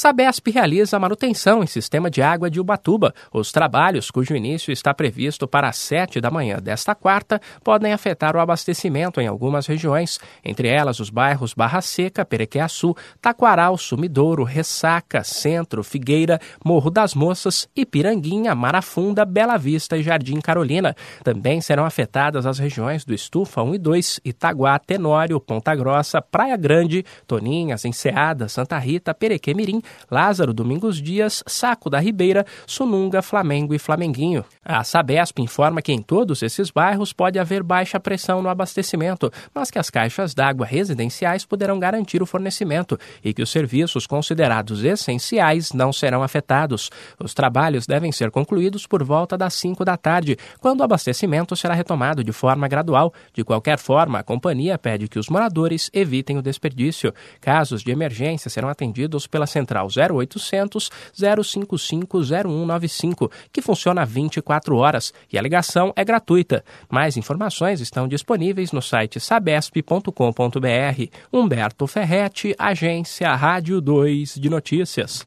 Sabesp realiza a manutenção em sistema de água de Ubatuba. Os trabalhos, cujo início está previsto para as 7 da manhã desta quarta, podem afetar o abastecimento em algumas regiões, entre elas os bairros Barra Seca, Perequiaçu, Taquaral, Sumidouro, Ressaca, Centro, Figueira, Morro das Moças, Ipiranguinha, Marafunda, Bela Vista e Jardim Carolina. Também serão afetadas as regiões do Estufa 1 e 2, Itaguá, Tenório, Ponta Grossa, Praia Grande, Toninhas, Enseada, Santa Rita, Perequemirim, Lázaro Domingos Dias, Saco da Ribeira, Sununga, Flamengo e Flamenguinho. A Sabesp informa que em todos esses bairros pode haver baixa pressão no abastecimento, mas que as caixas d'água residenciais poderão garantir o fornecimento e que os serviços considerados essenciais não serão afetados. Os trabalhos devem ser concluídos por volta das 5 da tarde, quando o abastecimento será retomado de forma gradual. De qualquer forma, a companhia pede que os moradores evitem o desperdício. Casos de emergência serão atendidos pela Central 0800 055 0195, que funciona 24 horas, e a ligação é gratuita. Mais informações estão disponíveis no site sabesp.com.br. Humberto Ferretti, Agência Rádio 2 de Notícias.